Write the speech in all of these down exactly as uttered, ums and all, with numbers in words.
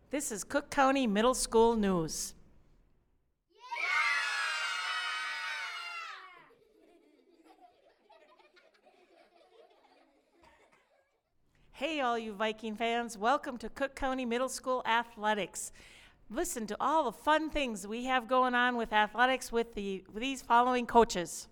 This is Cook County Middle School News. Hey, all you Viking fans, welcome to Cook County Middle School Athletics. Listen to all the fun things we have going on with athletics with, the, with these following coaches.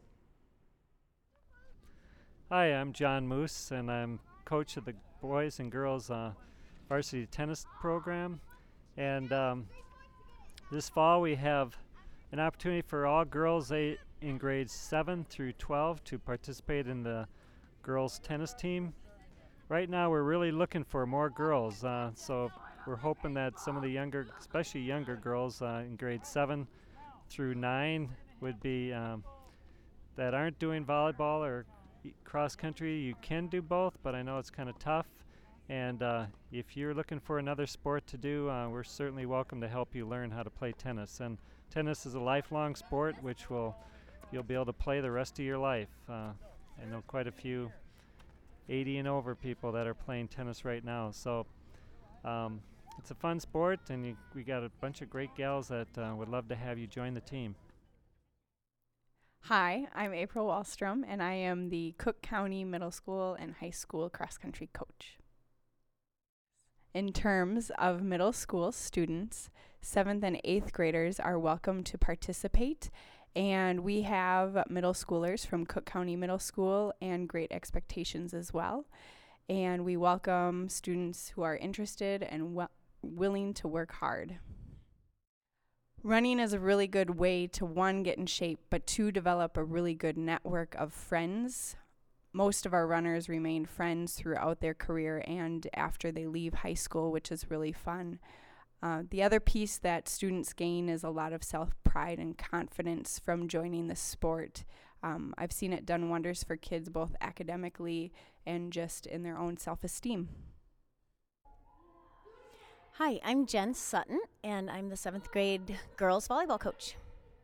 Hi, I'm John Moose, and I'm coach of the boys and girls uh, varsity tennis program. And um, this fall we have an opportunity for all girls eight in grades seven through twelve to participate in the girls tennis team. Right now we're really looking for more girls, uh, so we're hoping that some of the younger, especially younger girls uh, in grade seven through nine would be um, that aren't doing volleyball or cross country. You can do both, but I know it's kind of tough. And uh, if you're looking for another sport to do, uh, we're certainly welcome to help you learn how to play tennis. And tennis is a lifelong sport, which will you'll be able to play the rest of your life. Uh, I know quite a few eighty and over people that are playing tennis right now. So um, it's a fun sport, and you, we got a bunch of great gals that uh, would love to have you join the team. Hi, I'm April Wallstrom, and I am the Cook County Middle School and High School cross-country coach. In terms of middle school students, seventh and eighth graders are welcome to participate, and we have middle schoolers from Cook County Middle School and Great Expectations as well. And we welcome students who are interested and w- willing to work hard. Running is a really good way to, one, get in shape, but two, develop a really good network of friends. Most of our runners remain friends throughout their career and after they leave high school, which is really fun. Uh, the other piece that students gain is a lot of self-pride and confidence from joining the sport. Um, I've seen it done wonders for kids both academically and just in their own self-esteem. Hi, I'm Jen Sutton, and I'm the seventh grade girls volleyball coach.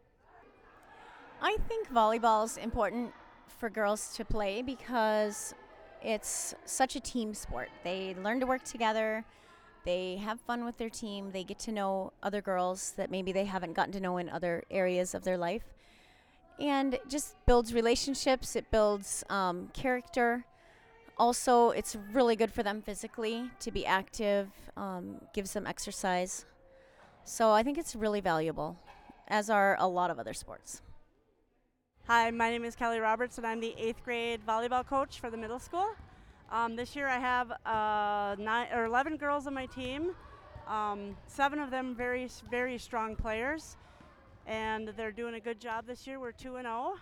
I think volleyball is important for girls to play because it's such a team sport. They learn to work together. They have fun with their team. They get to know other girls that maybe they haven't gotten to know in other areas of their life. And it just builds relationships. It builds um, character. Also, it's really good for them physically to be active, um, gives them exercise. So I think it's really valuable, as are a lot of other sports. Hi, my name is Kelly Roberts, and I'm the eighth grade volleyball coach for the middle school. Um, this year I have uh, nine or eleven girls on my team. Um, seven of them very, very strong players, and they're doing a good job this year. We're two and oh.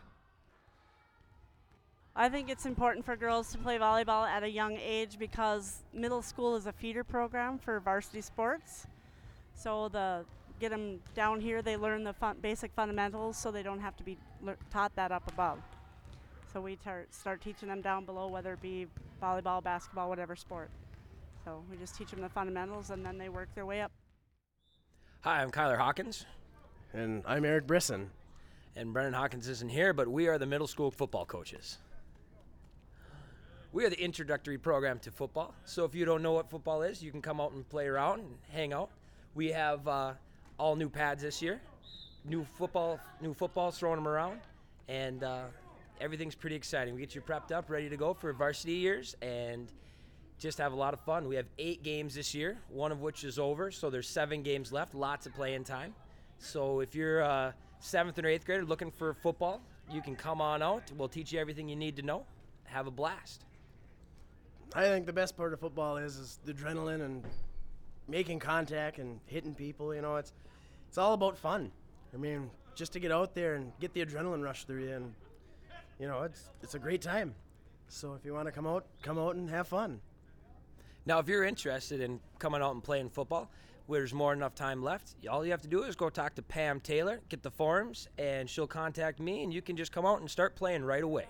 I think it's important for girls to play volleyball at a young age because middle school is a feeder program for varsity sports. So the get them down here, they learn the fun, basic fundamentals, so they don't have to be le- taught that up above. So we tar- start teaching them down below, whether it be volleyball, basketball, whatever sport. So we just teach them the fundamentals, and then they work their way up. Hi, I'm Kyler Hawkins. And I'm Eric Brisson. And Brennan Hawkins isn't here, but we are the middle school football coaches. We are the introductory program to football. So if you don't know what football is, you can come out and play around and hang out. We have uh, all new pads this year, new football, new footballs, throwing them around, and uh, everything's pretty exciting. We get you prepped up, ready to go for varsity years, and just have a lot of fun. We have eight games this year, one of which is over, so there's seven games left, lots of playing time. So if you're a seventh or eighth grader looking for football, you can come on out. We'll teach you everything you need to know. Have a blast. I think the best part of football is, is the adrenaline and making contact and hitting people. You know, it's it's all about fun. I mean, just to get out there and get the adrenaline rush through you, and you know, it's it's a great time. So if you want to come out, come out and have fun. Now, if you're interested in coming out and playing football, where there's more than enough time left, all you have to do is go talk to Pam Taylor, get the forms, and she'll contact me, and you can just come out and start playing right away.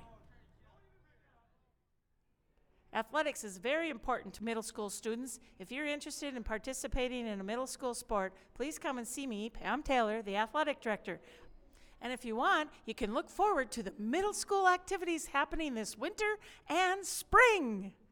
Athletics is very important to middle school students. If you're interested in participating in a middle school sport, please come and see me, Pam Taylor, the athletic director. And if you want, you can look forward to the middle school activities happening this winter and spring.